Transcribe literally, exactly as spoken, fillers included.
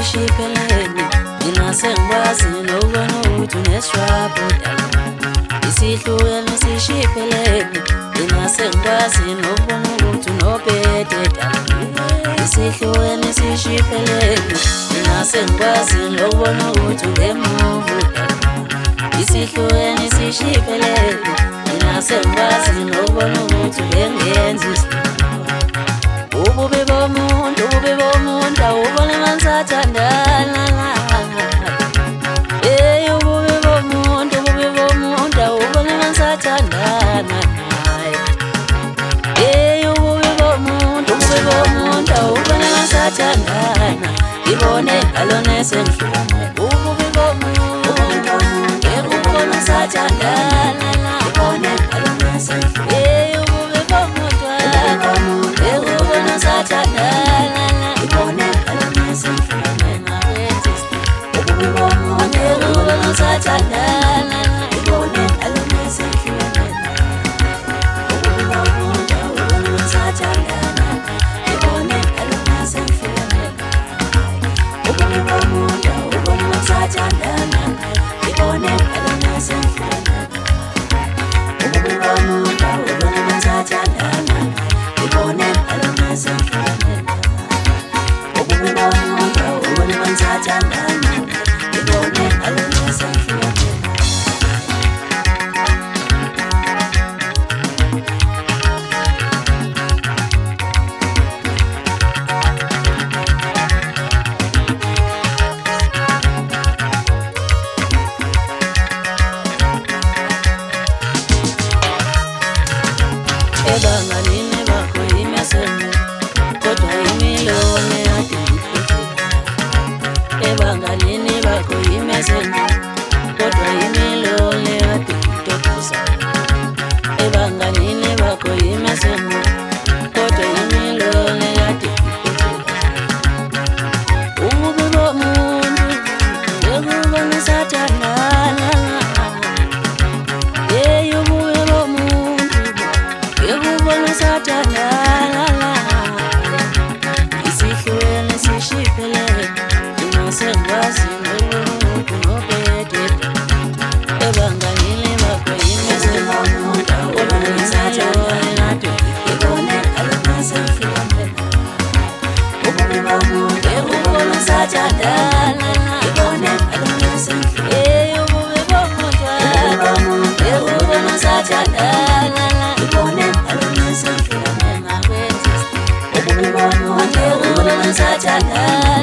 sishiphelele mina sengikwazi nokubona ukuthi unestrouble isihlukene sishiphelele mina sengikwazi nokubona ukuthi unobhede isihlukene sishiphelele mina sengikwazi nokubona ukuthi ungemuvu isihlukene sishiphelele mina sengikwazi nokubona ukuthi ungenzi ububi bomuntu ububi bomuntu awubona manisathandana hey ububi bomuntu ububi bomuntu awubona manisathandana hey ububi bomuntu ububi bomuntu awubona manisathandana ibone alone sendlwane ububi bomuntu ubona manisathandana ibone alone sendlwane hey ububi bomuntu ebanganini bakho imesemo kodwa imilone adingiphethe ebanganini bakho imesemo kodwa imilone adingitokoza ebanganini bakho imesemo kodwa imilone adingiphethe ububi bomuntu ekubona sathandana hey ububi bomuntu ekubona sathandana isihlukene sishiphelele mina sengikwazi nokubona ukuthi unobhede ebanganini bakho imesemo kodwa imilone ibone alone sendlwane ububi bomuntu ekubona sathandana ibone alone sendlwane hey ububi bomuntu ekubona sathandana ibone alone sendlwane ububi bomuntu ekubona sathandana